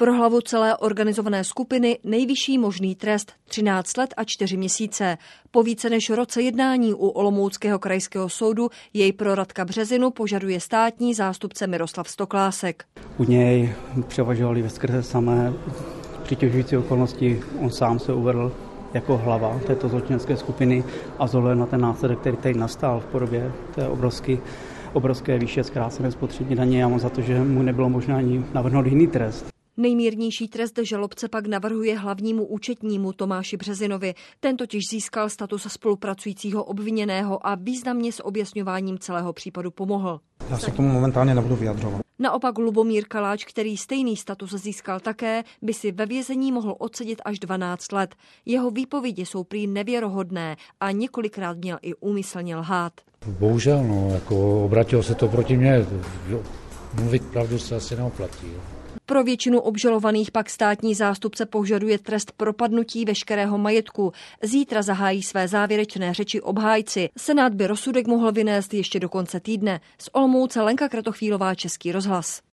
Pro hlavu celé organizované skupiny nejvyšší možný trest 13 let a 4 měsíce. Po více než roce jednání u Olomouckého krajského soudu jej pro Radka Březinu požaduje státní zástupce Miroslav Stoklásek. U něj převažovaly veskrze samé přitěžující okolnosti. On sám se uvedl jako hlava této zločinecké skupiny a s ohledem na ten následek, který tady nastal v podobě té obrovské výše zkrácené spotřební daně, já mám za to, že mu nebylo možné ani navrhnout jiný trest. Nejmírnější trest žalobce pak navrhuje hlavnímu účetnímu Tomáši Březinovi. Ten totiž získal status spolupracujícího obviněného a významně s objasňováním celého případu pomohl. Já se k tomu momentálně nebudu vyjadřovat. Naopak Lubomír Kaláč, který stejný status získal také, by si ve vězení mohl odsedět až 12 let. Jeho výpovědi jsou prý nevěrohodné a několikrát měl i úmyslně lhát. Bohužel, obratilo se to proti mně. Mluvit pravdu se asi neoplatí. Pro většinu obžalovaných pak státní zástupce požaduje trest propadnutí veškerého majetku. Zítra zahájí své závěrečné řeči obhájci. Senát by rozsudek mohl vynést ještě do konce týdne. Z Olomouce Lenka Kratochvílová, Český rozhlas.